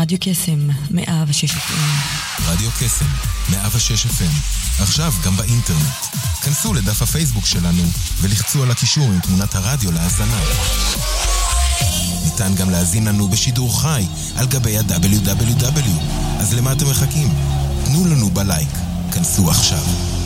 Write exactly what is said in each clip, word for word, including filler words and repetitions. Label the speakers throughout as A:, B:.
A: רדיו קסם, מאה ושש אף אם.
B: רדיו קסם, מאה ושש אף אם. עכשיו גם באינטרנט. כנסו לדף הפייסבוק שלנו ולחצו על הקישור עם תמונת הרדיו להאזנה. ניתן גם להזין לנו בשידור חי על גבי ה-דאבליו דאבליו דאבליו. אז למה אתם מחכים? תנו לנו בלייק. כנסו עכשיו.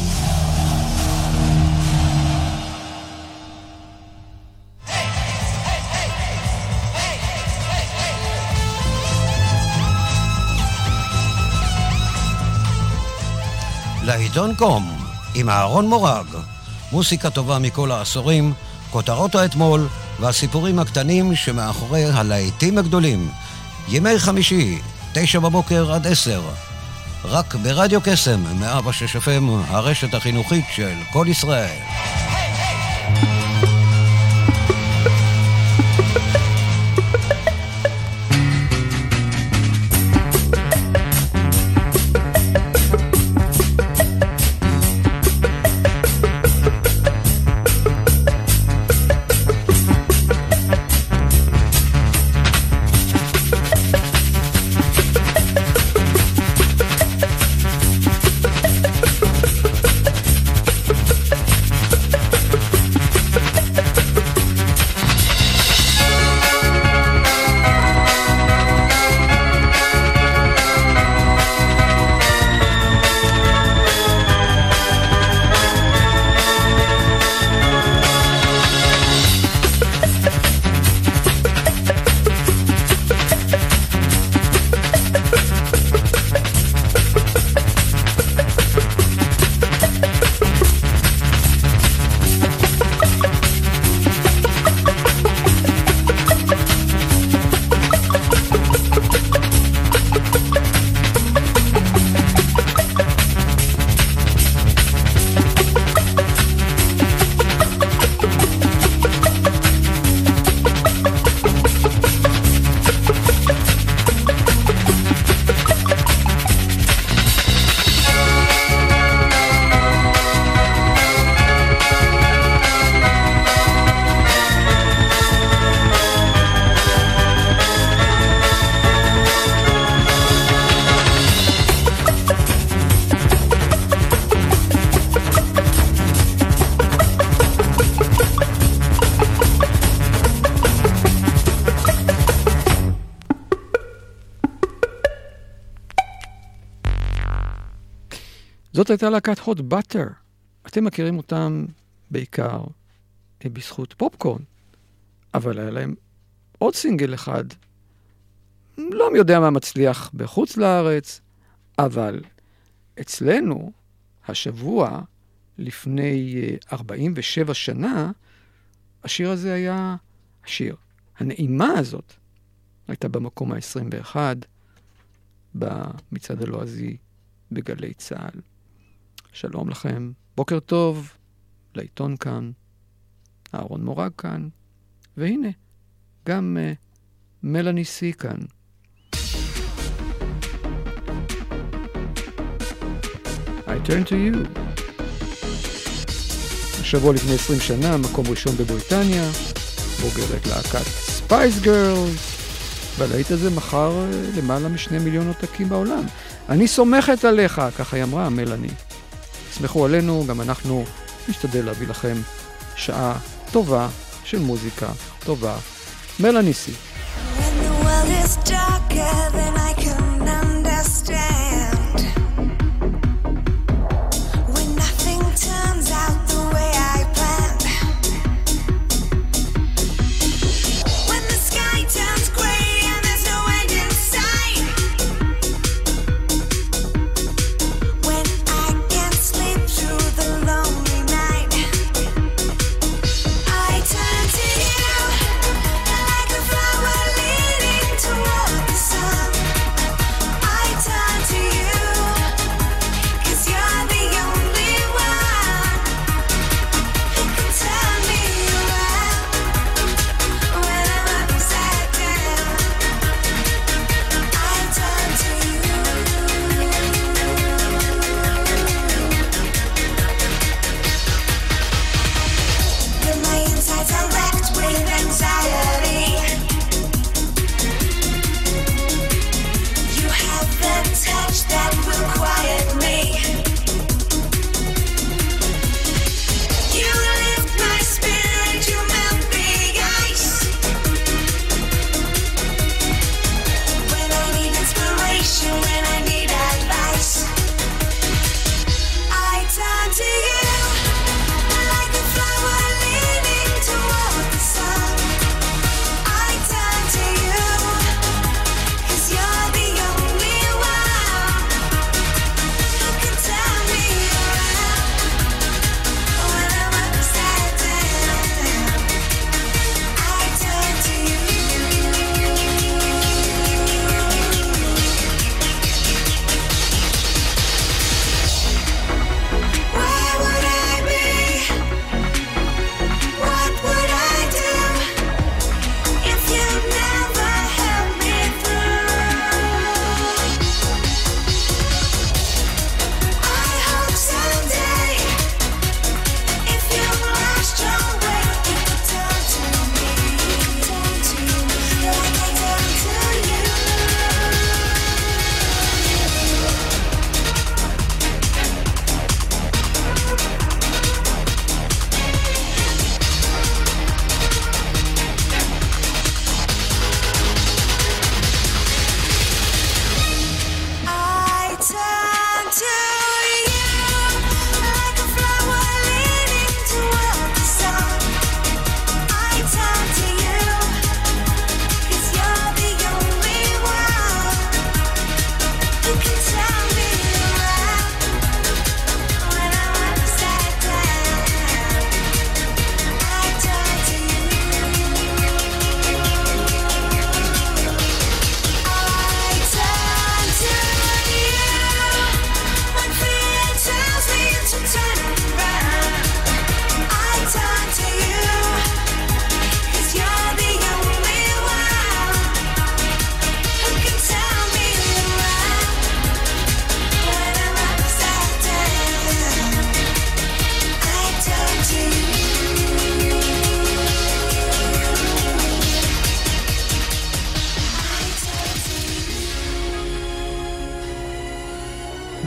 C: לעיתון קום, עם אהרון מורג, מוסיקה טובה מכל העשורים, כותרות האתמול והסיפורים הקטנים שמאחורי הלהיטים הגדולים. ימי חמישי, תשע בבוקר עד עשר, רק ברדיו קסם, מאה ושש אף אם, הרשת החינוכית של כל ישראל.
D: זאת הייתה להקת hot butter. אתם מכירים אותם בעיקר בזכות פופקורן, אבל היה להם עוד סינגל אחד, לא מי יודע מה מצליח בחוץ לארץ, אבל אצלנו השבוע לפני ארבעים ושבע שנה, השיר הזה היה השיר. הנעימה הזאת הייתה במקום ה-עשרים ואחת במצעד הלועזי בגלי צהל. שלום לכם, בוקר טוב, לעיתון כאן, אהרון מורג כאן, והנה, גם uh, מלאני סי כאן. I turn to you. השבוע לפני עשרים שנה, מקום ראשון בבריטניה, בוגרת להקת ספייס גרלס, והלהיט הזה מחר uh, למעלה משני מיליון עותקים בעולם. אני סומכת עליך, ככה היא אמרה, מלאני. סמכו עלינו, גם אנחנו נשתדל להביא לכם שעה טובה של מוזיקה טובה. מלאני סי.
E: When the world is darker than I can understand, when nothing turns out the way I planned, when the sky turns gray and there's no end in sight, when I can't sleep through the lonely night, I turn to you like a flower leading toward the sun.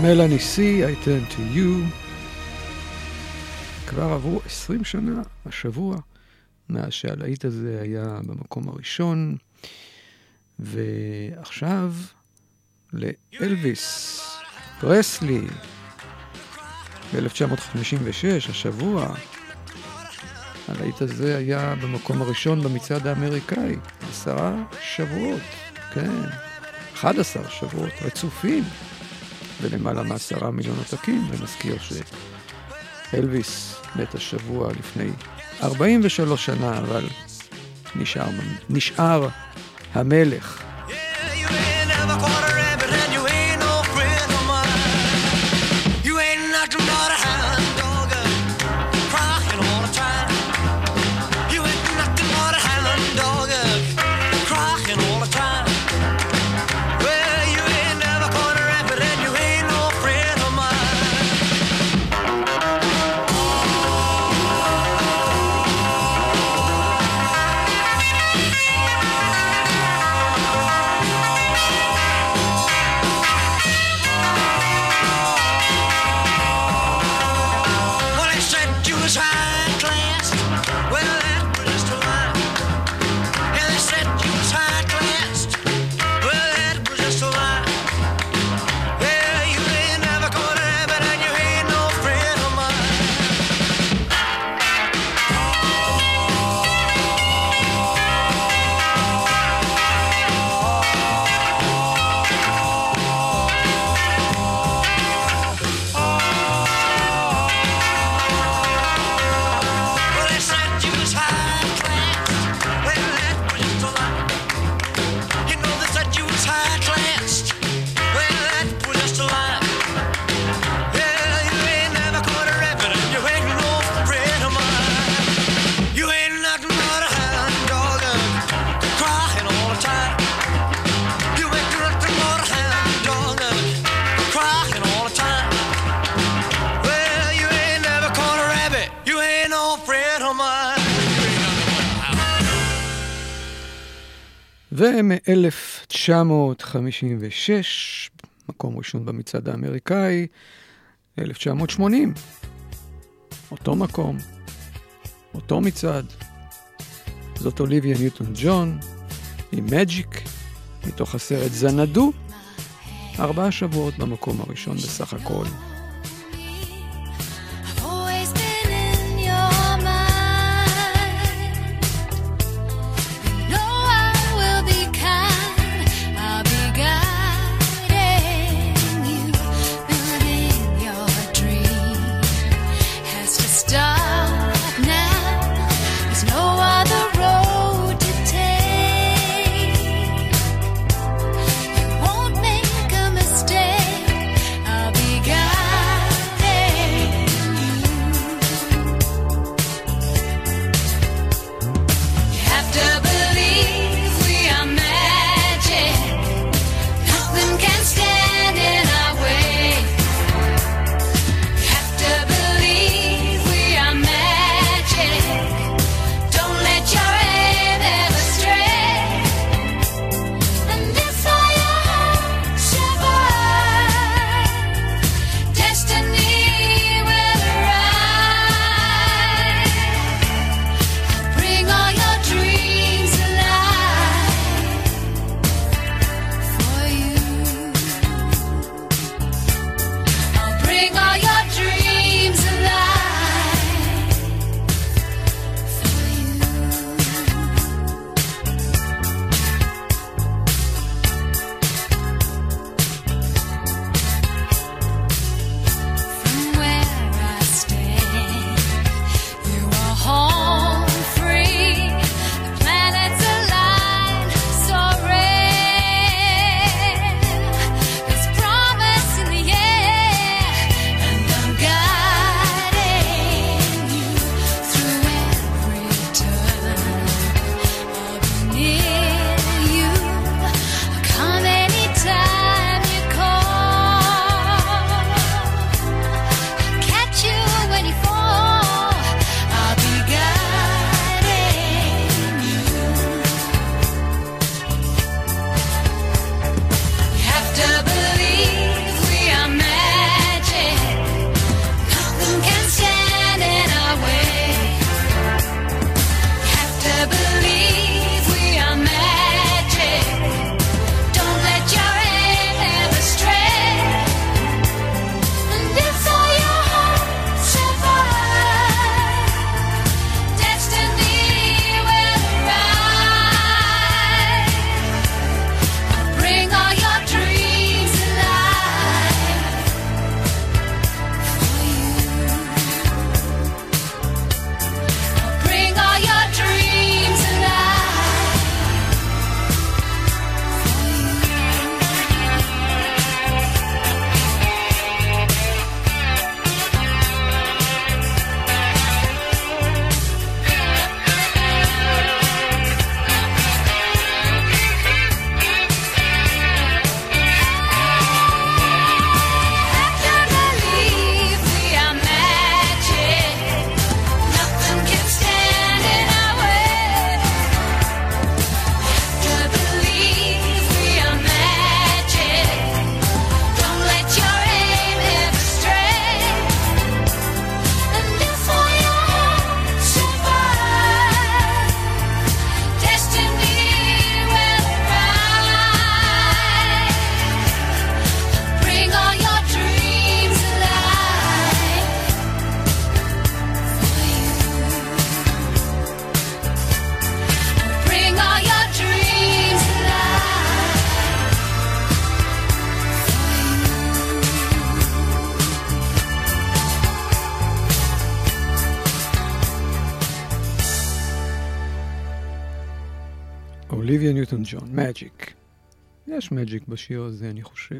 D: מלאני סי, I turn to you. כבר עברו עשרים שנה, השבוע, מאז שהלהיט הזה היה במקום הראשון, ועכשיו לאלוויס פרסלי, ב-אלף תשע מאות חמישים ושש, השבוע, הלהיט הזה היה במקום הראשון במצעד האמריקאי, עשרה שבועות, כן, אחד עשר שבועות רצופים, ולמעלה מעשרה מיליון עותקים, ונזכיר שאלוויס מת השבוע לפני ארבעים ושלוש שנה, אבל נשאר, נשאר המלך. ומ-אלף תשע מאות חמישים ושש, מקום ראשון במצעד האמריקאי, אלף תשע מאות שמונים, אותו מקום, אותו מצעד, זאת אוליביה ניוטון ג'ון, עם מג'יק, מתוך הסרט זנדו, ארבעה שבועות במקום הראשון בסך הכל.
F: Mistake, I'll be guided.
D: אוליביה ניוטון ג'ון, מג'יק. יש מג'יק בשיר הזה, אני חושב.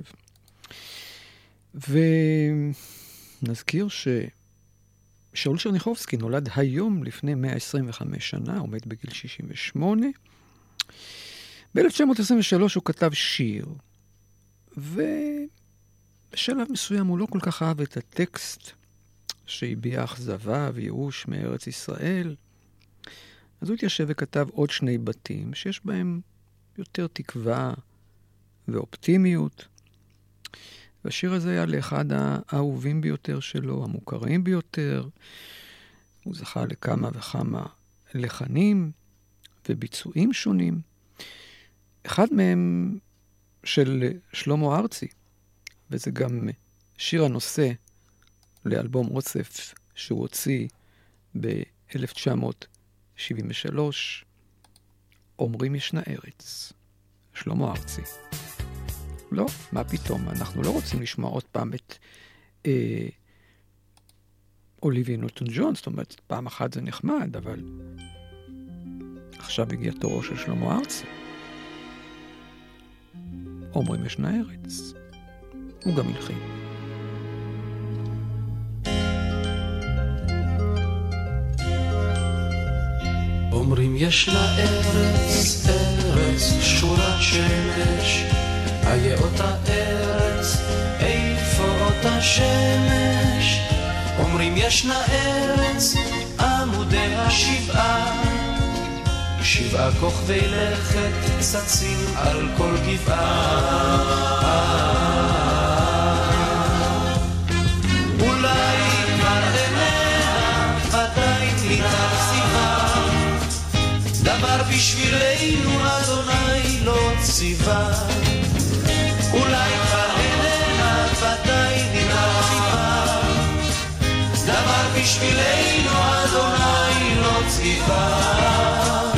D: ונזכיר ששאול צ'רניחובסקי נולד היום לפני מאה עשרים וחמש שנה, עומד בגיל שישים ושמונה. ב-אלף תשע מאות עשרים ושלוש הוא כתב שיר, ובשלב מסוים הוא לא כל כך אהב את הטקסט שהביע אכזבה וייאוש מארץ ישראל. אז הוא התיישב וכתב עוד שני בתים שיש בהם יותר תקווה ואופטימיות. והשיר הזה היה לאחד האהובים ביותר שלו, המוכרים ביותר. הוא זכה לכמה וכמה לחנים וביצועים שונים. אחד מהם של שלמה ארצי, וזה גם שיר הנושא לאלבום אוסף שהוא הוציא ב-אלף תשע מאות שבעים ושלוש, אומרים ישנה ארץ, שלמה ארצי. לא, מה פתאום, אנחנו לא רוצים לשמוע עוד פעם את אה, אוליביה ניוטון ג'ון, זאת אומרת, פעם אחת זה נחמד, אבל עכשיו הגיע תורו של שלמה ארצי. אומרים ישנה ארץ. הוא גם הלחין.
F: אומרים ישנה ארץ, ארץ שורת שמש, איה אותה ארץ, איפה אותה שמש. אומרים ישנה ארץ, עמודי השבעה, שבעה כוכבי לכת צצים על כל גבעה. אולי כבר איננה, ודאי נתעציבה, דבר בשבילנו אדוני לא ציווה. אולי כבר איננה, ודאי נתעציבה, דבר בשבילנו אדוני לא ציווה.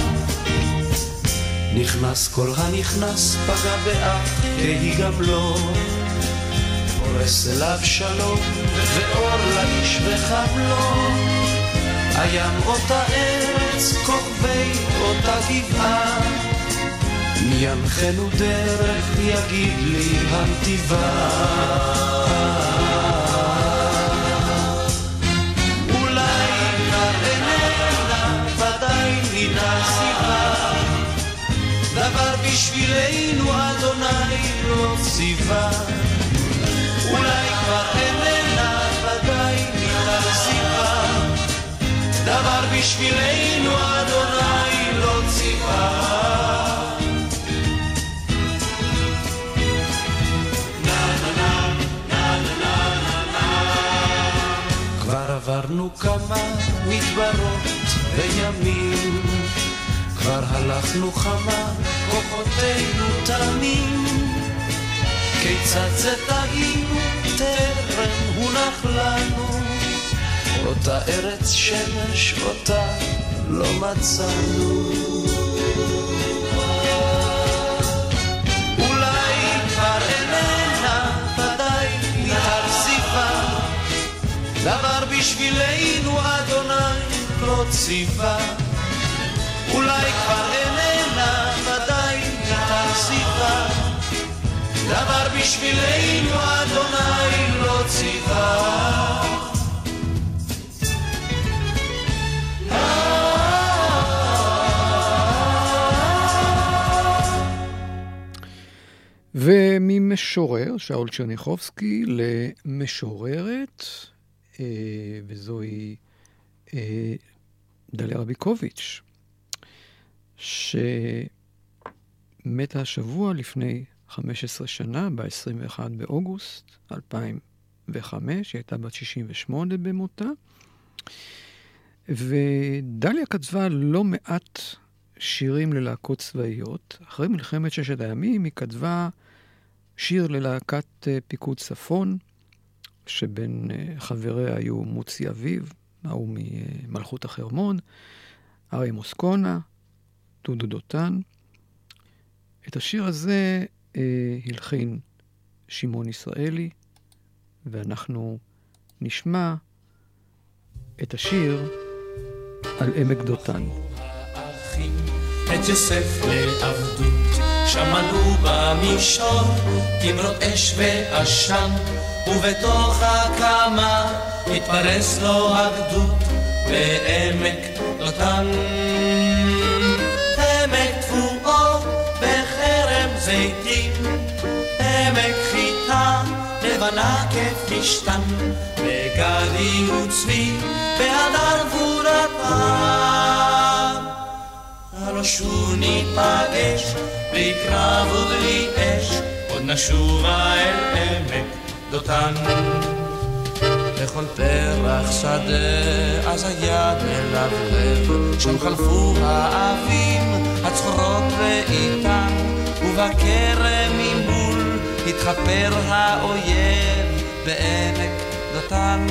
F: נכנס כל הנכנס פגע באף כי גם לא, פורס אליו שלום ואור לאיש וחבלו. הים אותה ארץ, כוכבי אותה גבעה, מי ינחנו דרך יגיד לי הנתיבה. אולי כבר איננה, ודאי נתעציבה, דבר בשבילנו אדוני לא ציווה. אולי כבר איננה, ודאי נתעציבה, דבר בשבילנו אדוני לא ציווה. כבר עברנו כמה מדברות וימים, כבר הלכנו חמה, כוחותינו תמים. כיצד זה טעינו, טרם הונח לנו, אותה ארץ שמש, אותה לא מצאנו. אולי כבר איננה, ודאי נתעציבה, דבר בשבילנו אדוני לא ציווה. אולי כבר איננה, ודאי נתעציבה, דבר בשבילנו אדוני לא ציווה.
D: וממשורר, שאול צ'רניחובסקי, למשוררת, וזוהי דליה רביקוביץ', שמתה השבוע לפני חמש עשרה שנה, ב-עשרים ואחד באוגוסט אלפיים וחמש, היא הייתה בת שישים ושמונה במותה, ודליה כתבה לא מעט שירים ללהקות צבאיות. אחרי מלחמת ששת הימים היא כתבה שיר ללהקת פיקוד צפון, שבין חבריה היו מוצי אביב, ההוא ממלכות החרמון, אריה מוסקונה, דודו דותן. את השיר הזה אה, הלחין שמעון ישראלי, ואנחנו נשמע את השיר על עמק דותן.
F: האחים את יוסף לעבדות. שמענו במישור תמרות אש ועשן, ובתוך הקמה התפרס לו הגדוד בעמק דותן. עמק תפואו בחרם זיתים, עמק חיטה לבנה כפשתן, בגדי וצבי בהדר גבורתם. הלא שוב ניפגש בלי קרב ובלי אש, עוד נשובה אל עמק דותן. לכל פרח שדה אז היד מלבלב, שם חלפו האבים הצחורות ואיתן, ובכרם ממול התחפר האויב בעמק דותן.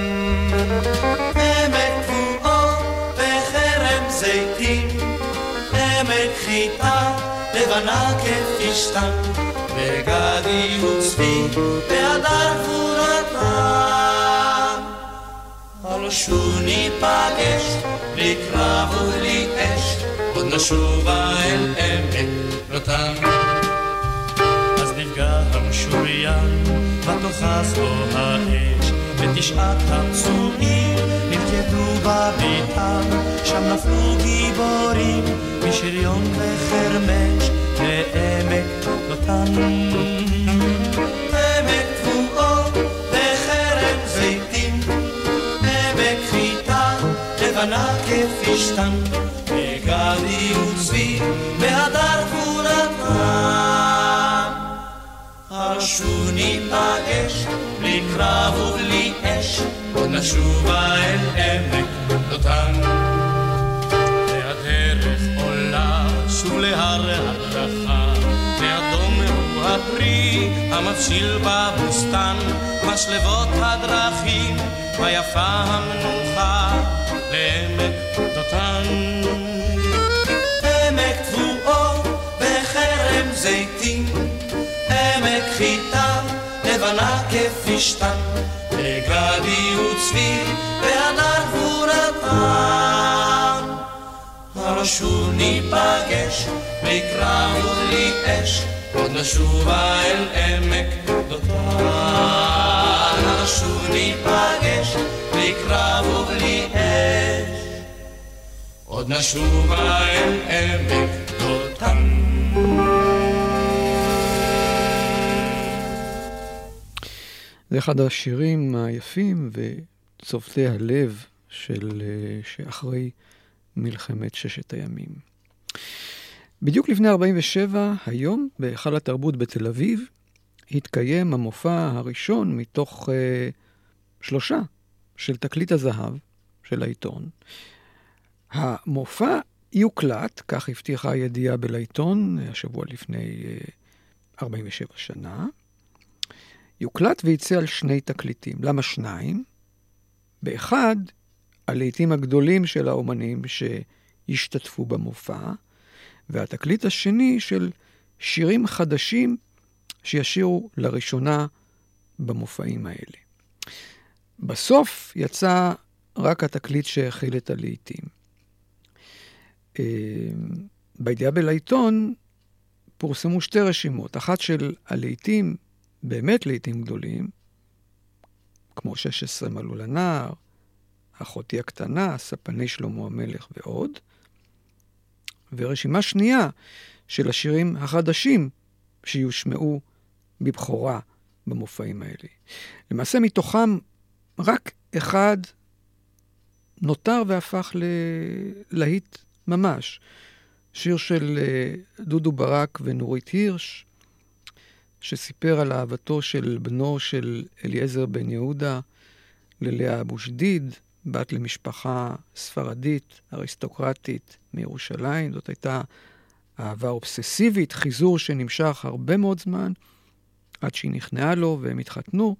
F: עמק תבואו בחרם זיתים, עמק חיטה לבנה כפשתן, בגדי וצבי בהדר גבורתם. הלא שוב ניפגש בלי קרב ובלי אש, עוד נשובה אל עמק דותן. אז נפגע המשוריין ותאחז בו האש, ותשעת הפצועים נלכדו בביתם, שם נפלו גיבורים משריון וחרמש לעמק דותן. עמק תבואו בחרם זיתים, עמק חיטה לבנה כפשתן, בגדי וצבי בהדר גבורתם. הלא שוב ניפגש בלי קרב ובלי אש, עוד נשובה אל עמק דותן. והדרך עולה שוב להר הדרכה, ואדום הוא הפרי המבשיל בבוסתן, משלבות הדרכים ויפה המנוחה לעמק דותן. עמק תבואו בחרם זיתים, עמק חיטה לבנה כפשתן, בגדי וצבי בהדר גבורתם. הלא שוב ניפגש בלי קרב ובלי אש, עוד נשובה אל עמק דותן. הלא שוב ניפגש בלי קרב ובלי אש, עוד נשובה אל עמק דותן.
D: זה אחד השירים היפים וצובטי הלב של שאחרי מלחמת ששת הימים. בדיוק לפני ארבעים ושבע, היום, בהיכל התרבות בתל אביב, התקיים המופע הראשון מתוך uh, שלושה של תקליט הזהב של העיתון. המופע יוקלט, כך הבטיחה הידיעה בלעיתון, השבוע לפני uh, ארבעים ושבע שנה, יוקלט ויצא על שני תקליטים. למה שניים? באחד, הלעיתים הגדולים של האומנים שהשתתפו במופע, והתקליט השני של שירים חדשים שישירו לראשונה במופעים האלה. בסוף יצא רק התקליט שהכיל את הלעיתים. בידיעה בלעיתון פורסמו שתי רשימות, אחת של הלעיתים, באמת לעיתים גדולים, כמו שש עשרה מלאו לנער, אחותי הקטנה, ספני שלמה המלך ועוד, ורשימה שנייה של השירים החדשים שיושמעו בבחורה במופעים האלה. למעשה מתוכם רק אחד נותר והפך ללהיט ממש. שיר של דודו ברק ונורית הירש, שסיפר על אהבתו של בנו של אליעזר בן יהודה ללאה אבו שדיד, בת למשפחה ספרדית, אריסטוקרטית מירושלים. זאת הייתה אהבה אובססיבית, חיזור שנמשך הרבה מאוד זמן, עד שהיא נכנעה לו והם התחתנו,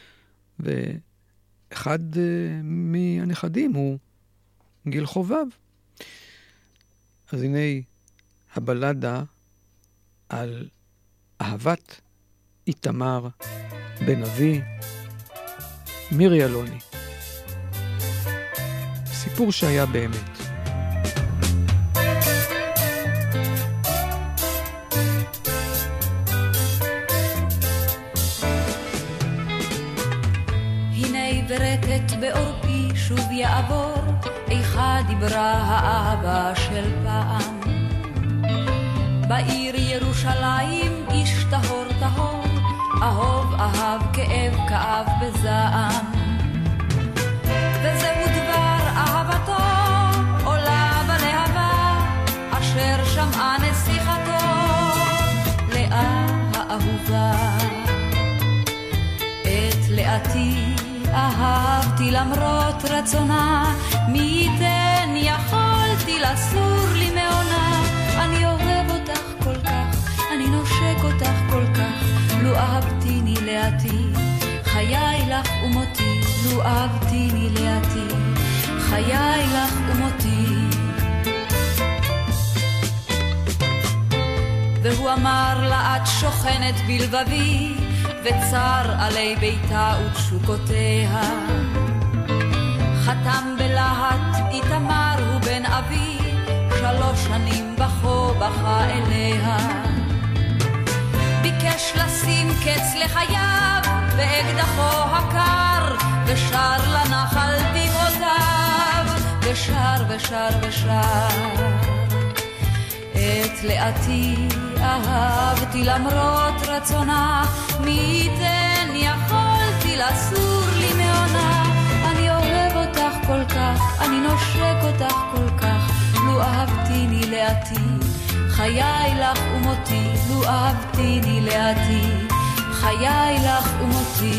D: ואחד uh, מהנכדים הוא גיל חובב. אז הנה הבלדה על אהבת איתמר בן אבי, מירי אלוני. סיפור שהיה באמת.
G: שוב יעבור, איכה דיברה האהבה של פעם. בעיר ירושלים איש טהור טהור, אהוב אהב כאב כאב בזעם. וזהו דבר אהבתו עולה בלהבה, אשר שמעה נסיכתו לאה האהובה. את לאתי אהבתי למרות רצונה, מי ייתן יכולתי לסור לי מעונה. אני אוהב אותך כל כך, אני נושק אותך כל כך, לו אהבתיני לאתי, חיי לך ומותי, לו אהבתיני לאתי, חיי לך ומותי. והוא אמר לה את שוכנת בלבבי, וצר עלי ביתה ותשוקותיה. חתם בלהט איתמר הוא בן אבי, שלוש שנים בכו בכה אליה. ביקש לשים קץ לחייו באקדחו הקר, ושר לנחל דמעותיו, ושר ושר ושר. את לאתי אהבתי למרות רצונה, מי ייתן יכולתי לסור לי מעונה. אני אוהב אותך כל כך, אני נושק אותך כל כך, לו אהבתיני לאתי, חיי לך ומותי, לו אהבתיני לאתי, חיי לך ומותי.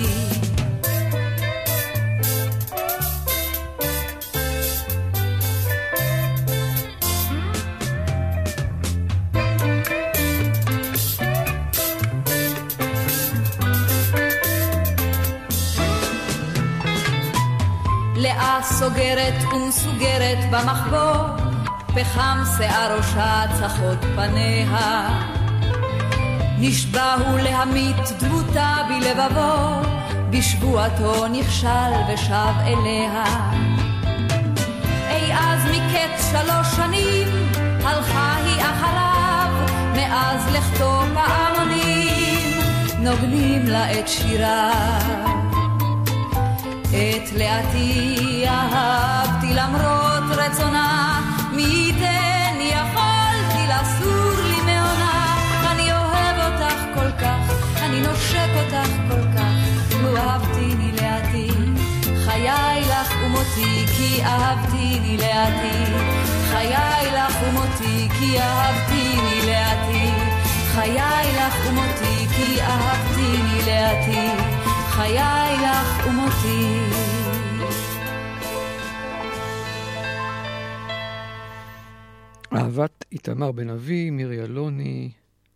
G: לאה סוגרת ומסוגרת במחבור, פחם שיער ראשה צחות פניה. נשבע הוא להמית דמותה בלבבו, בשבועתו נכשל ושב אליה. אי אז מקץ שלוש שנים הלכה היא אחריו, מאז לכתו פעמונים נוגנים לה את שיריו. את לאתי אהבתי למרות רצונה, מי ייתן יכולתי לסור לי מעונה. אני אוהב אותך כל כך, אני נושק אותך כל כך, לו אהבתיני לאתי, חיי לך ומותי, כי אהבתיני לאתי, חיי לך ומותי, כי אהבתיני לאתי, חיי לך ומותי, כי אהבתיני לאתי, חיי לך ומותי.
D: אהבת איתמר בן אבי, מירי אלוני,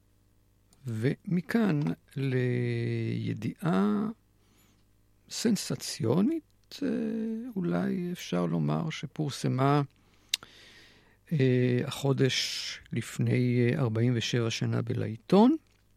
D: ומכאן לידיעה סנסציונית, אולי אפשר לומר, שפורסמה אה, החודש לפני ארבעים ושבע שנה בלעיתון,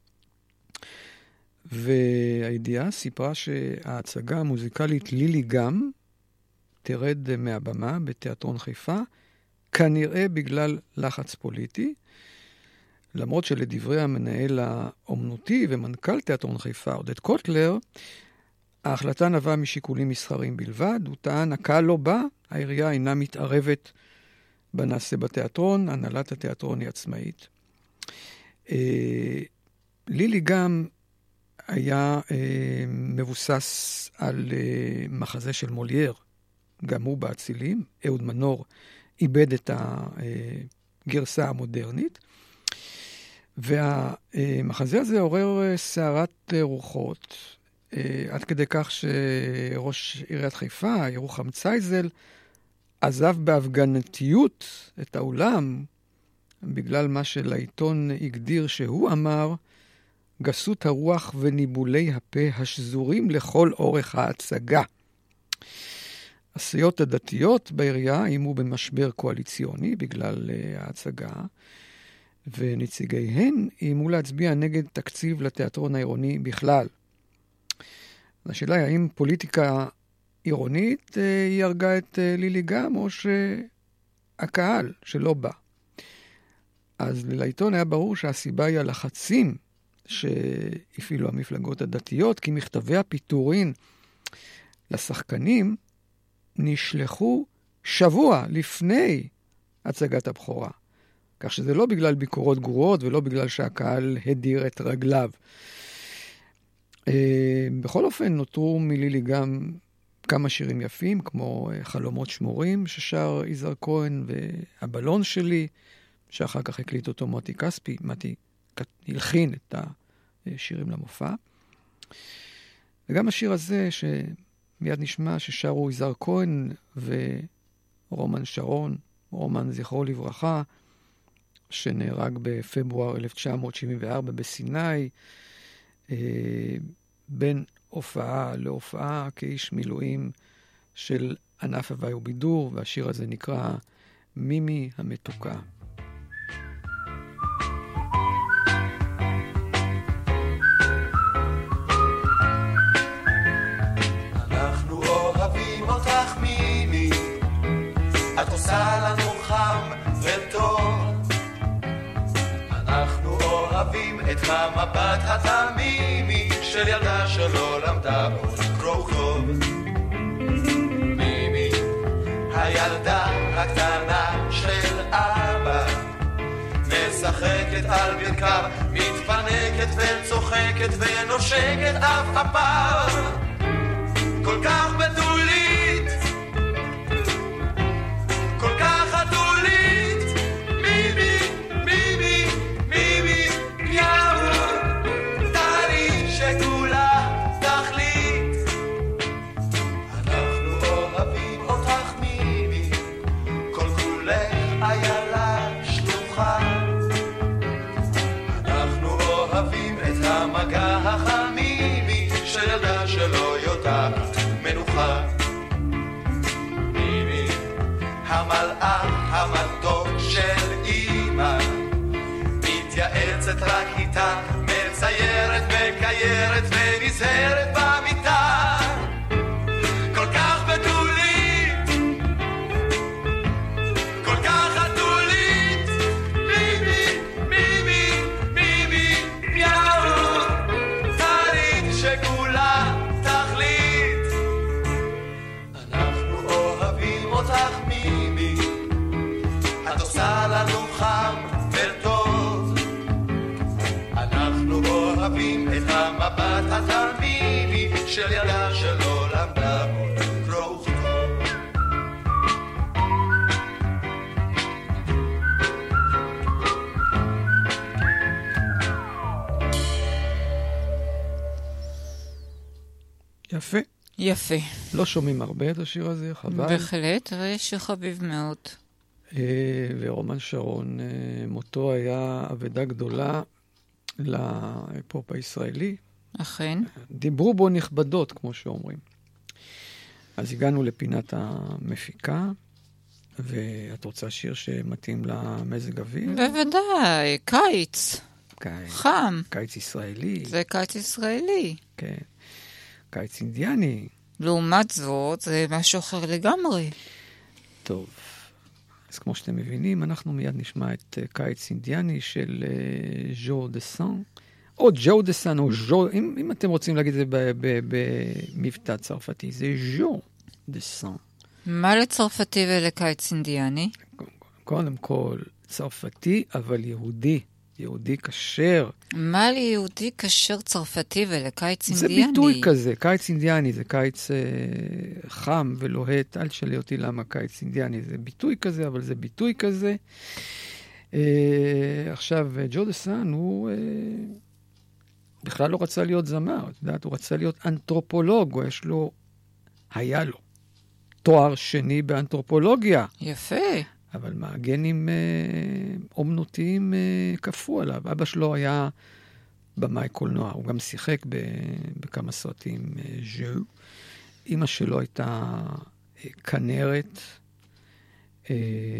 D: והידיעה סיפרה שההצגה המוזיקלית לילי גם תרד מהבמה בתיאטרון חיפה, כנראה בגלל לחץ פוליטי, למרות שלדברי המנהל האומנותי ומנכ"ל תיאטרון חיפה, עודד קוטלר, ההחלטה נבעה משיקולים מסחריים בלבד. הוא טען, הקהל לא בא, העירייה אינה מתערבת בנעשה בתיאטרון, הנהלת התיאטרון היא עצמאית. אה, לילי גם היה אה, מבוסס על אה, מחזה של מולייר, גם הוא באצילים, אהוד מנור איבד את הגרסה המודרנית, והמחזה הזה עורר סערת רוחות, עד כדי כך שראש עיריית חיפה, ירוחם צייזל, עזב בהפגנתיות את האולם, בגלל מה שלעיתון הגדיר שהוא אמר, גסות הרוח וניבולי הפה השזורים לכל אורך ההצגה. הסיעות הדתיות בעירייה אימו במשבר קואליציוני בגלל ההצגה, ונציגיהן אימו להצביע נגד תקציב לתיאטרון העירוני בכלל. השאלה היא, האם פוליטיקה עירונית היא הרגה את לילי גם, או שהקהל שלא בא? אז לעיתון היה ברור שהסיבה היא הלחצים שהפעילו המפלגות הדתיות, כי מכתבי הפיטורין לשחקנים נשלחו שבוע לפני הצגת הבכורה. כך שזה לא בגלל ביקורות גרועות ולא בגלל שהקהל הדיר את רגליו. בכל אופן נותרו מלילי גם כמה שירים יפים, כמו חלומות שמורים ששר יזהר כהן, והבלון שלי, שאחר כך הקליט אותו מוטי כספי, מוטי הלחין את השירים למופע. וגם השיר הזה שמיד נשמע ששרו יזהר כהן ורומן שרון, רומן זכרו לברכה, שנהרג בפברואר אלף תשע מאות שבעים וארבע בסיני, בין הופעה להופעה כאיש מילואים של ענף הוואי ובידור, והשיר הזה נקרא מימי המתוקה.
F: אנחנו אוהבים אותך מימי, את עושה לנו חם וטוב. אנחנו אוהבים את המבט התמימי של ילדה שלא למדה עוד קרוא וכתוב. מימי, הילדה הקטנה של אבא, משחקת על ברכיו, מתפנקת וצוחקת ונושקת אף אפיו. כל כך בתולית, כל כך חתולית, מימי, מימי, מימי, מיהו, טלי שכולה תכלית. אנחנו אוהבים אותך מימי, כל כולך איילה שלוחה. אנחנו אוהבים את המגע החמימי של ילדה שלא יודעת מנוחה. מימי, המלאך המתוק של אמא, מתייעצת רק איתה, מציירת, מקיירת ונזהרת במיטה. כל כך בתולית, כל כך חתולית, מימי, מימי, מימי, מיהו, טלית שכולה תכלית. אנחנו אוהבים אותך מימי, את עושה לנו חם וטוב. אנחנו אוהבים את המבט התמימי של ילדה שלא למדה עוד קרוא וכתוב.
D: יפה.
H: יפה.
D: לא שומעים הרבה את השיר הזה, חבל.
H: בהחלט, שיר חביב מאוד.
D: ורומן שרון, מותו היה אבדה גדולה לפופ הישראלי.
H: אכן.
D: דיברו בו נכבדות, כמו שאומרים. אז הגענו לפינת המפיקה, ואת רוצה שיר שמתאים למזג אוויר?
H: בוודאי, קיץ.
D: קיץ.
H: חם.
D: קיץ ישראלי.
H: זה קיץ ישראלי.
D: כן. קיץ אינדיאני.
H: לעומת זאת, זה משהו אחר לגמרי.
D: טוב. אז כמו שאתם מבינים, אנחנו מיד נשמע את uh, קיץ אינדיאני של uh, ז'ו דה סן, או ג'ו דה סן, או ז'ו, אם, אם אתם רוצים להגיד את זה במבטא צרפתי, זה ז'ו דה סן.
H: מה לצרפתי ולקיץ אינדיאני?
D: קודם כל, צרפתי, אבל יהודי. יהודי כשר.
H: מה ליהודי כשר צרפתי ולקיץ אינדיאני?
D: זה ביטוי כזה, קיץ אינדיאני, זה קיץ אה, חם ולוהט, אל תשאלי אותי למה קיץ אינדיאני, זה ביטוי כזה, אבל זה ביטוי כזה. אה, עכשיו, ג'ו דה סן הוא אה, בכלל לא רצה להיות זמר, את יודעת, הוא רצה להיות אנתרופולוג, הוא יש לו, היה לו, תואר שני באנתרופולוגיה.
H: יפה.
D: אבל מה, הגנים אה, אומנותיים אה, כפו עליו. אבא שלו היה במאי קולנוע, הוא גם שיחק ב, בכמה סרטים אה, ז'ו. אמא שלו הייתה אה, כנרת, אה,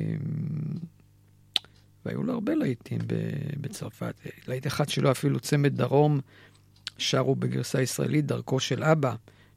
D: והיו לו הרבה להיטים בצרפת. להיט אחד שלו אפילו צמד דרום, שרו בגרסה ישראלית, דרכו של אבא.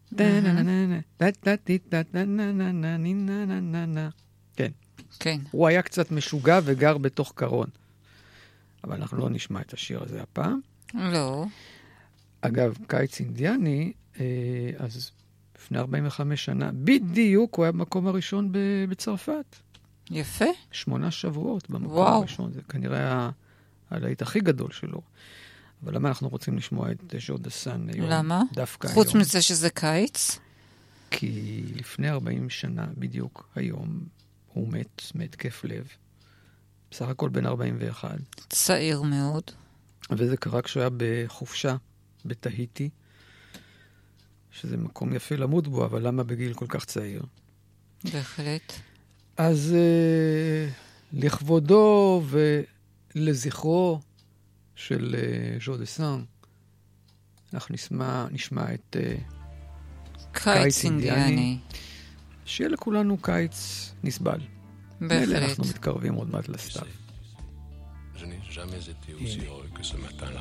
D: כן.
H: כן.
D: הוא היה קצת משוגע וגר בתוך קרון. אבל אנחנו לא נשמע את השיר הזה הפעם.
H: לא.
D: אגב, קיץ אינדיאני, אז לפני ארבעים וחמש שנה, בדיוק הוא היה במקום הראשון בצרפת.
H: יפה.
D: שמונה שבועות במקום
H: וואו.
D: הראשון. זה כנראה הלהיט הכי גדול שלו. אבל למה אנחנו רוצים לשמוע את ז'ו דה סן היום?
H: למה?
D: דווקא
H: חוץ
D: היום.
H: מזה שזה קיץ?
D: כי לפני ארבעים שנה בדיוק היום הוא מת, מהתקף לב. בסך הכל בן ארבעים ואחת.
H: צעיר מאוד.
D: וזה קרה כשהוא היה בחופשה בתהיטי, שזה מקום יפה למות בו, אבל למה בגיל כל כך צעיר?
H: בהחלט.
D: אז uh, לכבודו ולזכרו של uh, ז'ו דה סן, אנחנו נשמע, נשמע את uh,
H: קיץ אינדיאני.
D: שיהיה לכולנו קיץ נסבל.
H: בהחלט.
D: אנחנו מתקרבים עוד מעט לסתיו.
I: Je n'ai jamais été aussi heureux que ce matin-là.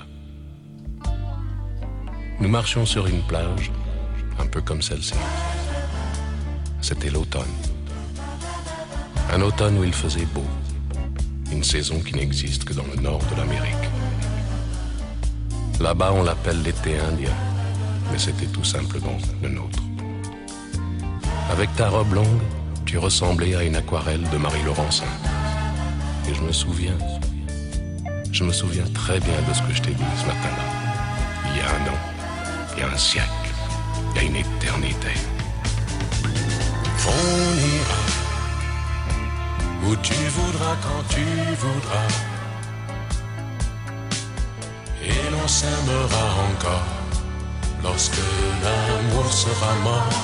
I: Nous marchions sur une plage, un peu comme celle-ci. C'était l'automne. Un automne où il faisait beau. Une saison qui n'existe que dans le nord de l'Amérique. Là-bas, on l'appelle l'été indien, mais c'était tout simplement le nôtre. Avec ta robe longue, tu ressemblais à une aquarelle de Marie Laurencin. Et je me souviens, je me souviens très bien de ce que je t'ai dit ce matin-là. Il y a un an, il y a un siècle, il y a une éternité. On ira où tu voudras, quand tu voudras. Et l'on s'aimera encore lorsque l'amour sera mort.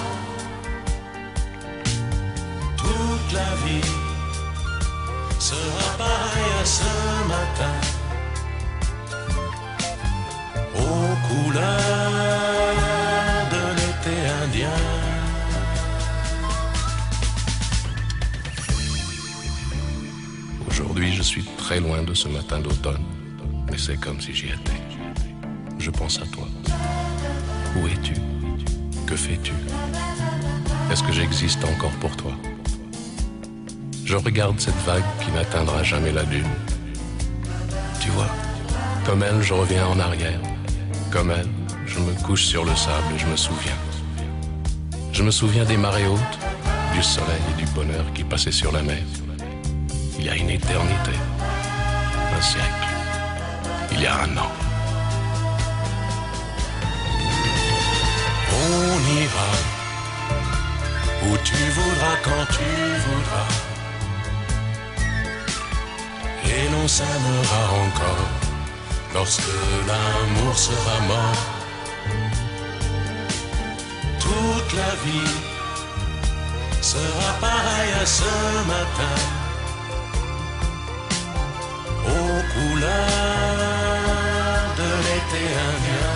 I: Toute la vie sera pareille à ce matin, aux couleurs de l'été indien. Aujourd'hui, je suis très loin de ce matin d'automne, mais c'est comme si j'y étais. Je pense à toi. Où es-tu? Que fais-tu? Est-ce que j'existe encore pour toi? Je regarde cette vague qui n'atteindra jamais la dune. Tu vois, comme elle, je reviens en arrière. Comme elle, je me couche sur le sable et je me souviens. Je me souviens des marées hautes, du soleil et du bonheur qui passaient sur la mer. Il y a une éternité, un siècle, il y a un an. On ira où tu voudras, quand tu voudras. Et l'on s'aimera encore lorsque l'amour sera mort. Toute la vie sera pareille à ce matin, aux couleurs de l'été indien.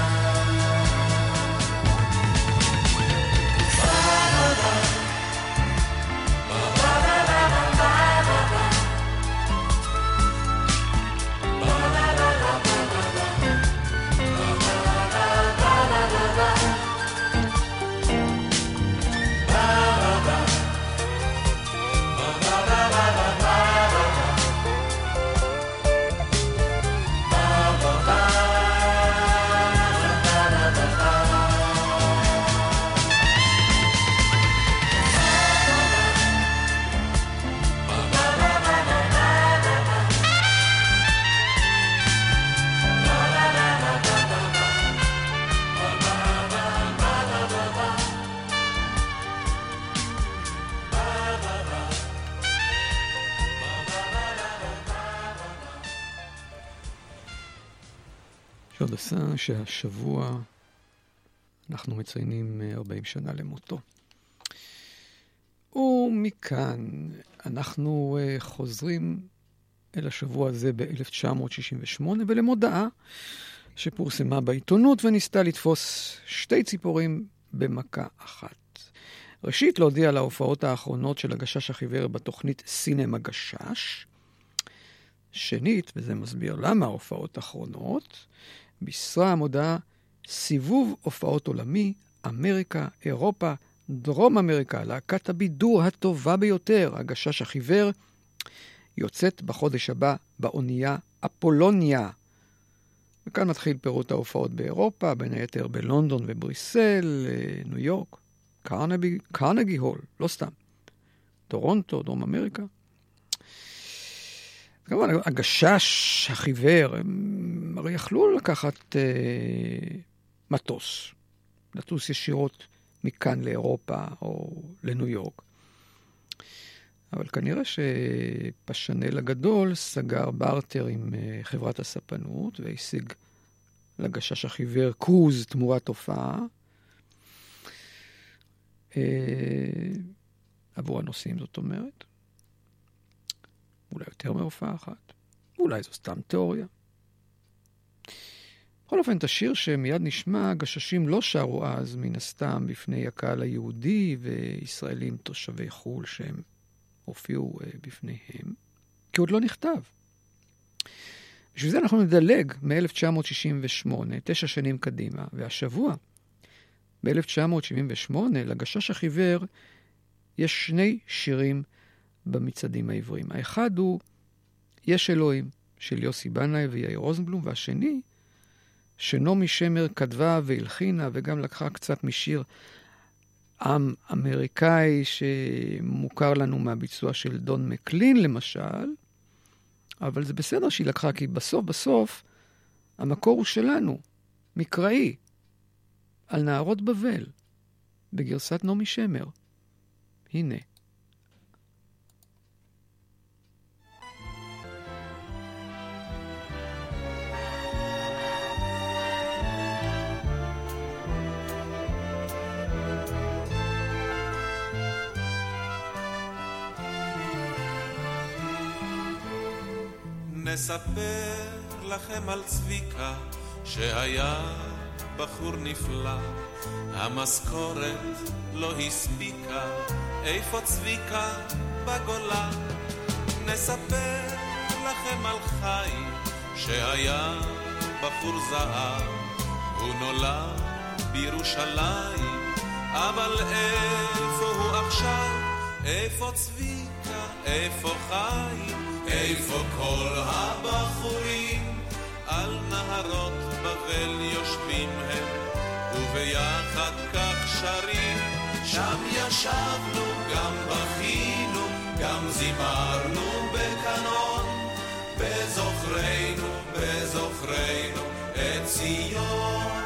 D: ז'ו דה סן, שהשבוע אנחנו מציינים ארבעים שנה למותו. ומכאן אנחנו חוזרים אל השבוע הזה ב-אלף תשע מאות שישים ושמונה, ולמודעה שפורסמה בעיתונות וניסתה לתפוס שתי ציפורים במכה אחת. ראשית, להודיע על ההופעות האחרונות של הגשש החיוור בתוכנית סינמה גשש. שנית, וזה מסביר למה ההופעות האחרונות, בישרה המודעה סיבוב הופעות עולמי, אמריקה, אירופה, דרום אמריקה, להקת הבידור הטובה ביותר, הגשש החיוור, יוצאת בחודש הבא באונייה אפולוניה. וכאן מתחיל פירוט ההופעות באירופה, בין היתר בלונדון ובריסל, ניו יורק, קרנגי, קרנגי הול, לא סתם. טורונטו, דרום אמריקה. כמובן, הגשש, החיוור, הם הרי יכלו לקחת אה, מטוס, לטוס ישירות מכאן לאירופה או לניו יורק. אבל כנראה שפשנל הגדול סגר בארטר עם אה, חברת הספנות, והשיג לגשש החיוור קרוז תמורת הופעה, אה, עבור הנוסעים, זאת אומרת. אולי יותר מהופעה אחת. אולי זו סתם תיאוריה. בכל אופן, את השיר שמיד נשמע, גששים לא שרו אז מן הסתם בפני הקהל היהודי וישראלים תושבי חול שהם הופיעו uh, בפניהם, כי עוד לא נכתב. בשביל זה אנחנו נדלג מ-אלף תשע מאות שישים ושמונה, תשע שנים קדימה, והשבוע, ב-אלף תשע מאות שבעים ושמונה, לגשש החיוור יש שני שירים במצעדים העבריים. האחד הוא יש אלוהים של יוסי בנאי ויאיר רוזנבלום, והשני שנעמי שמר כתבה והלחינה וגם לקחה קצת משיר עם אמריקאי שמוכר לנו מהביצוע של דון מקלין למשל, אבל זה בסדר שהיא לקחה, כי בסוף בסוף המקור הוא שלנו, מקראי, על נהרות בבל, בגרסת נעמי שמר. הנה.
J: נספר לכם על צביקה שהיה בחור נפלא, המשכורת לא הספיקה, איפה צביקה בגולה. נספר לכם על חיים שהיה בחור זהב, הוא נולד בירושלים, אבל איפה הוא עכשיו? איפה צביקה? איפה חיים? איפה כל הבחורים? על נהרות בבל יושבים הם, וביחד כך שרים. שם ישבנו, גם בכינו, גם זימרנו בקנון, בזוכרנו, בזוכרנו את ציון.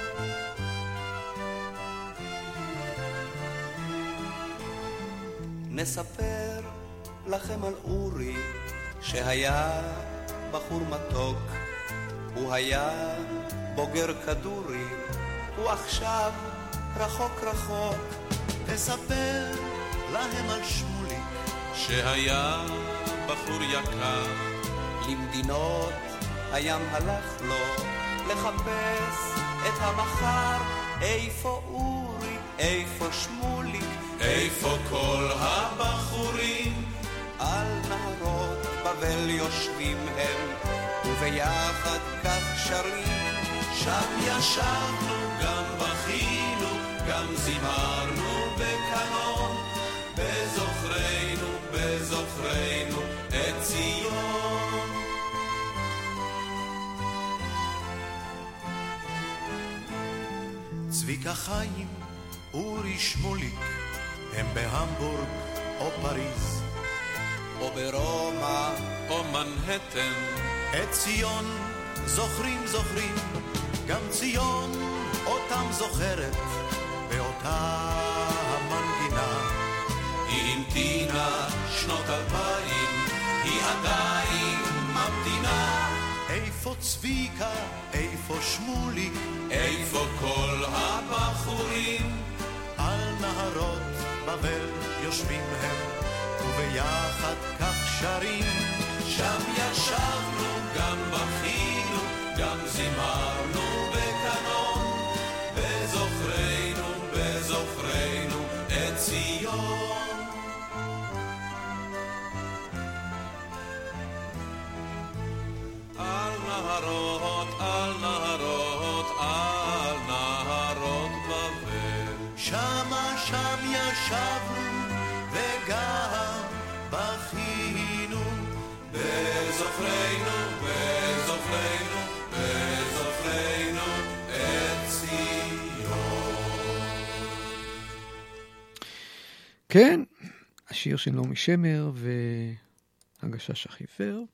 K: נספר לכם על אורי שהיה בחור מתוק, הוא היה בוגר כדורי, הוא עכשיו רחוק רחוק. נספר להם על שמוליק
J: שהיה בחור יקר,
K: למדינות הים הלך לו לחפש את המחר. איפה אורי? איפה שמוליק?
J: איפה כל הבחורים?
K: על נהרות בבל יושבים הם, וביחד כך שרים.
J: שם ישבנו, גם בכינו, גם זימרנו בקנון, בזוכרנו, בזוכרנו את ציון.
K: צביקה חיים, אורי שמוליק, הם בהמבורג או פריז או ברומא
J: או מנהטן.
K: את ציון זוכרים זוכרים, גם ציון אותם זוכרת באותה המנגינה.
J: היא המתינה שנות אלפיים, היא עדיין ממתינה.
K: איפה צביקה? איפה שמוליק?
J: איפה כל הבחורים?
K: על נהרות בבל יושבים הם, וביחד כך שרים.
J: שם ישבנו, גם בכינו, גם זימרנו בקנון, בזוכרנו, בזוכרנו את ציון. על נהרות, על נהרות, על נהרות בבל.
K: שמה שם ישבנו וגם בכינו,
J: בזוכרנו, בזוכרנו, בזוכרנו את ציון.
D: כן, השיר של נעמי שמר והגשש החיוור.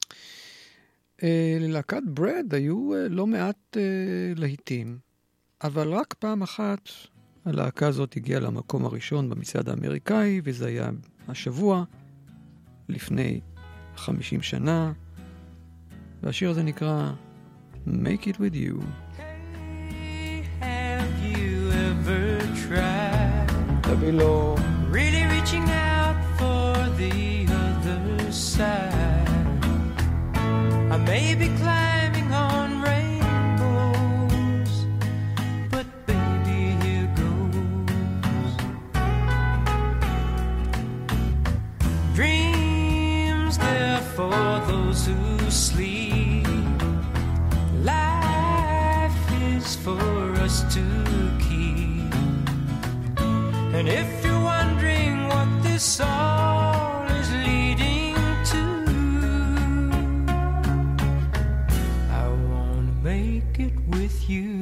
D: ללהקת ברד היו לא מעט להיטים, אבל רק פעם אחת הלהקה הזאת הגיעה למקום הראשון במצעד האמריקאי, וזה היה השבוע לפני חמישים שנה, והשיר הזה נקרא Make It With You.
L: Hey, have you ever tried
D: תביא לו
L: really reaching out for the other side? I may be climbing on rainbows, but baby, here goes. Dreams there for those who sleep. Life is for us to keep. And if you're wondering what this all is leading to, I wanna make it with you.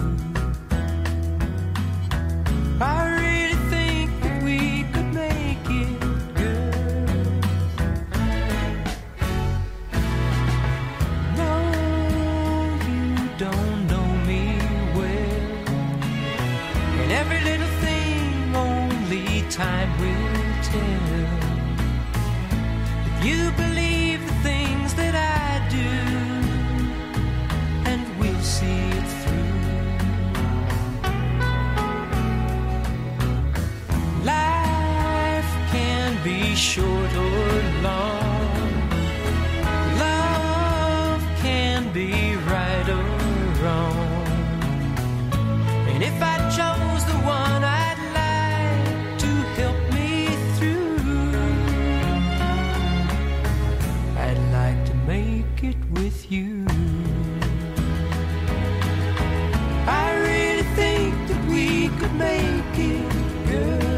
L: I really think that we could make it, girl. No, you don't know me well, and every little thing only time will tell. If you believe the things that I do, and we'll see it through. Life can be short or long. Love can be right or wrong. And if I chose the one I'd like to help me through, I'd like to make it with you. I really think that we could make it, girl.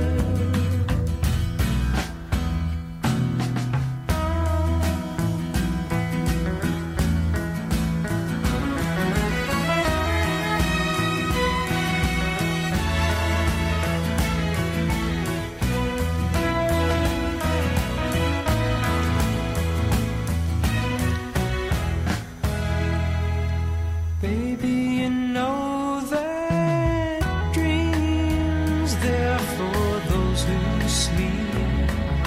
L: Baby, you know that dreams there for those who sleep.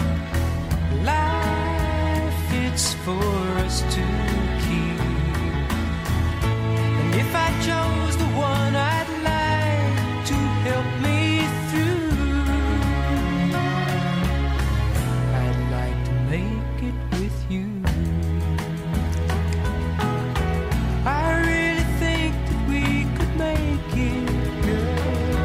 L: Life, it's for us to keep. And if I chose the one I'd like to help me through, I'd like to make it with you. I really think that we could make it, girl.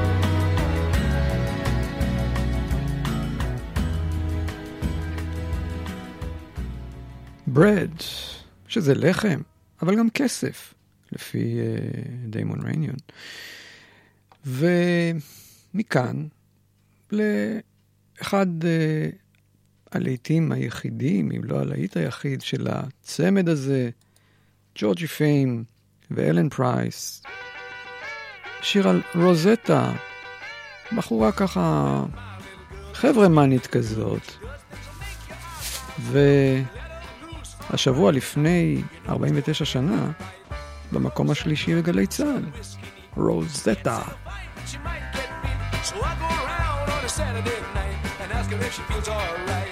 D: ברד, שזה לחם, אבל גם כסף, לפי uh, דיימון רייניון. ומכאן, לאחד uh, הלהיטים היחידים, אם לא הלהיט היחיד של הצמד הזה, ג'ורג'י פיים ואלן פרייס, שיר על רוזטה, בחורה ככה חברמנית כזאת. והשבוע לפני ארבעים ותשע שנה, במקום השלישי בגלי צה"ל, רוזטה.
M: She might get beat, so I go around on a Saturday night and ask her if she feels alright.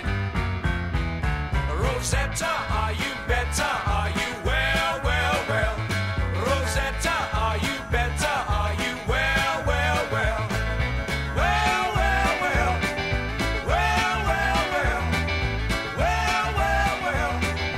M: Rosetta, are you better? Are you well, well, well? Rosetta, are you better? Are you well, well, well? Well, well, well. Well, well, well. Well, well, well.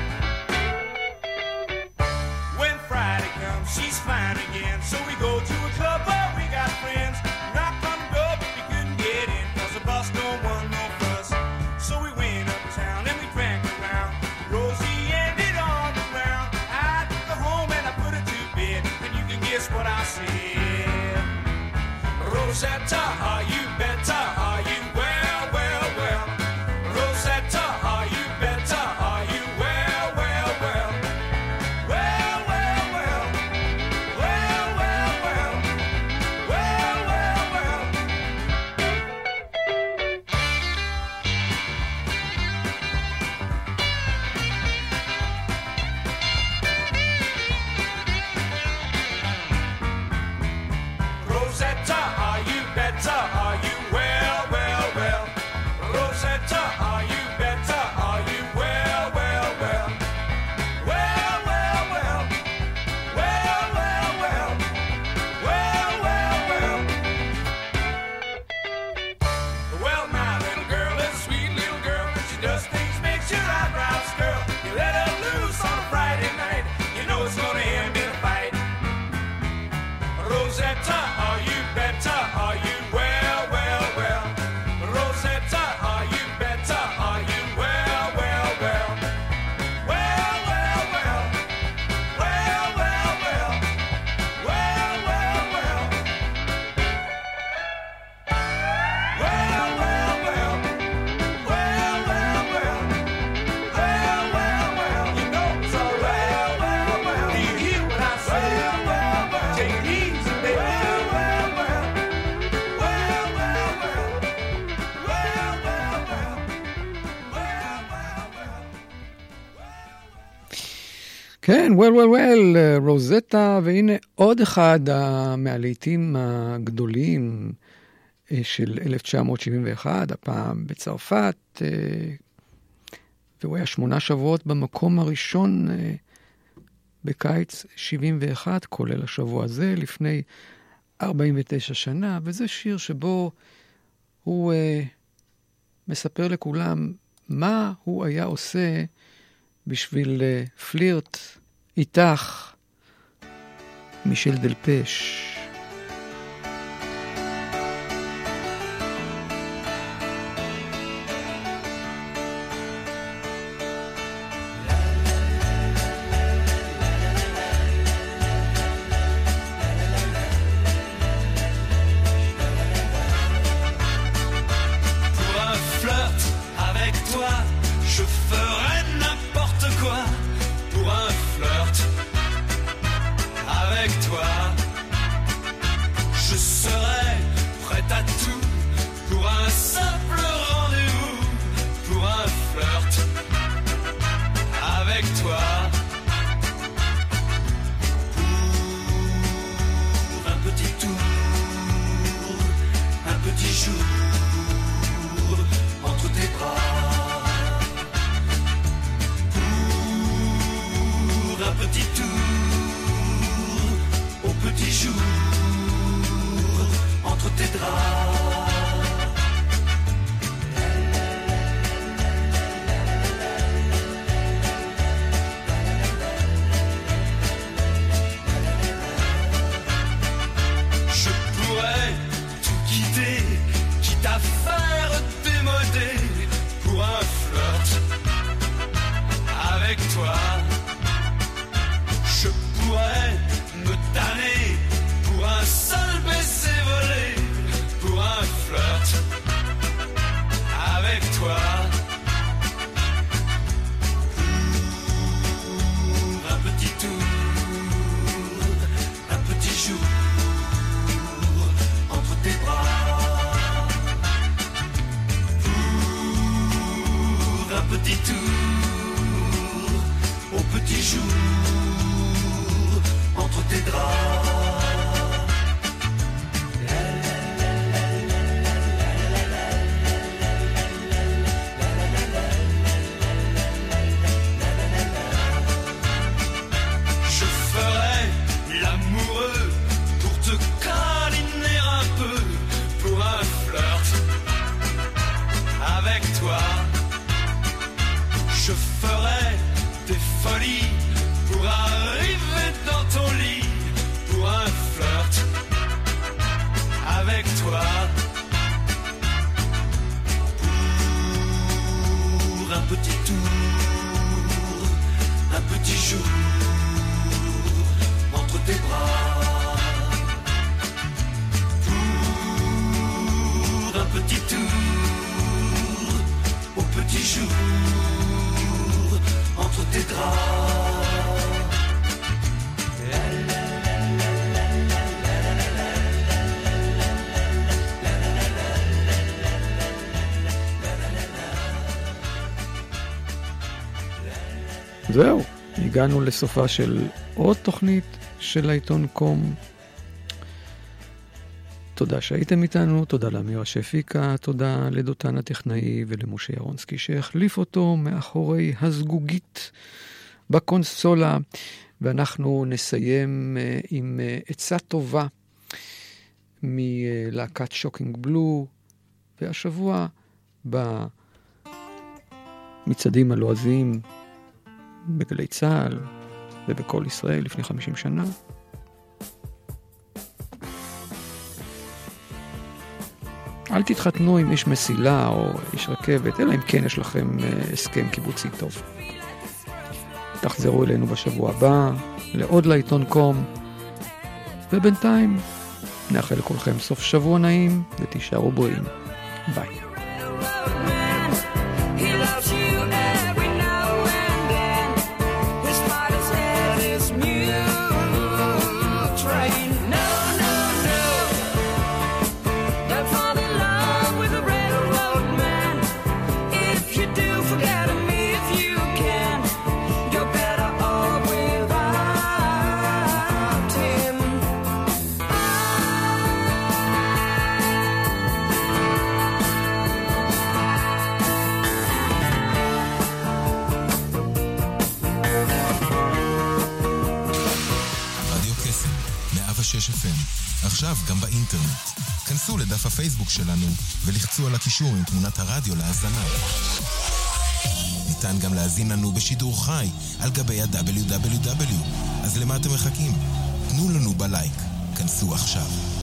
M: When Friday comes, she's fine again, so we go to a club where we got friends. Knock on the door, but we couldn't get in, 'cause the boss don't want no fuss. So we went uptown and we drank around. Rosie ended on the ground. I took her home and I put her to bed, and you can guess what I said. Rosetta, are you better? Are you well, well, well? Rosetta, are you better? Are you well, well, well? Well, well, well. Well, well, well. Well, well, well.
D: כן, well, well, well, רוזטה, והנה עוד אחד מהלהיטים הגדולים של אלף תשע מאות שבעים ואחת, הפעם בצרפת, והוא היה שמונה שבועות במקום הראשון בקיץ שבעים ואחת, כולל השבוע הזה, לפני ארבעים ותשע שנה, וזה שיר שבו הוא מספר לכולם מה הוא היה עושה בשביל פלירט איתך, מישל דלפש. זהו, הגענו לסופה של עוד תוכנית של העיתון קום. תודה שהייתם איתנו, תודה לאמירה שהפיקה, תודה לדותן הטכנאי ולמשה ירונסקי שהחליף אותו מאחורי הזגוגית בקונסולה, ואנחנו נסיים עם עצה טובה מלהקת שוקינג בלו, והשבוע במצעדים הלועזיים בגלי צהל ובכל ישראל לפני חמישים שנה. אל תתחתנו עם איש מסילה או איש רכבת, אלא אם כן יש לכם הסכם קיבוצי טוב. תחזרו אלינו בשבוע הבא, לעוד לעיתון קום, ובינתיים נאחל לכולכם סוף שבוע נעים ותישארו בריאים. ביי.
E: With
B: מאה ושש אף אם, עכשיו גם באינטרנט. כנסו לדף הפייסבוק שלנו ולחצו על הקישור עם תמונת הרדיו להאזנה. ניתן גם להאזין לנו בשידור חי על גבי ה-דאבליו דאבליו דאבליו. אז למה אתם מחכים? תנו לנו בלייק. כנסו עכשיו.